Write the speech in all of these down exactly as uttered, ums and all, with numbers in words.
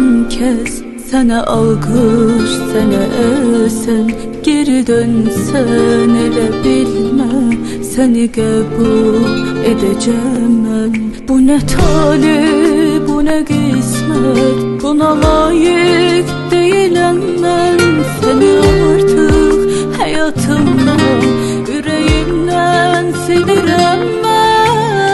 son kez sana alkış, sana esen, geri dönsen ele bilme, seni kabul edeceğim ben. Bu ne talih, bu ne kısmet, buna layık değilim ben. Seni artık hayatımdan, yüreğimden silirem ben.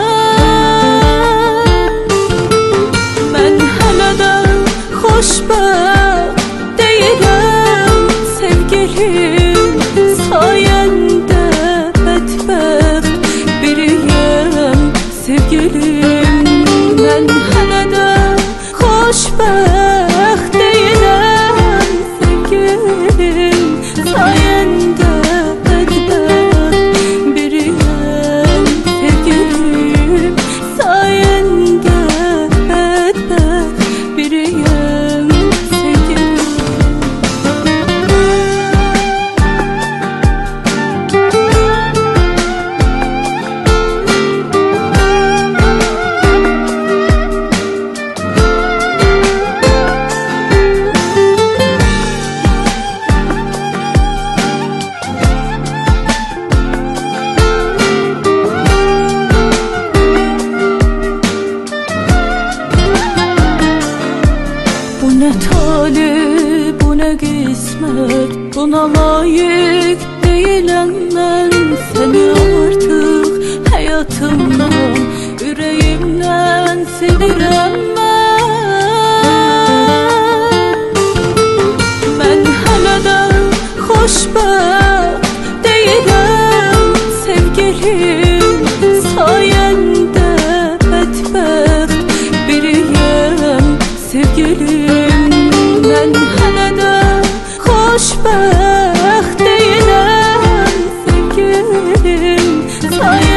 Ben hele de hoşbəxt değilim sevgilim, sayende bədbəxt biriyim sevgilim. Ben hele de hoşbəxt değilim sevgilim, sayende bədbəxt biriyim sevgilim, sayende bədbəxt biriyim sevgilim. Bu ne talih, bu ne kısmet, buna layık değilim ben. Seni artık hayatımdan, yüreğimden silirem ben. Ben hele de hoşbəxt değilim sevgilim, sayende bədbəxt biriyim sevgilim. Ben hele de hoşbəxt değilim sevgilim, sayende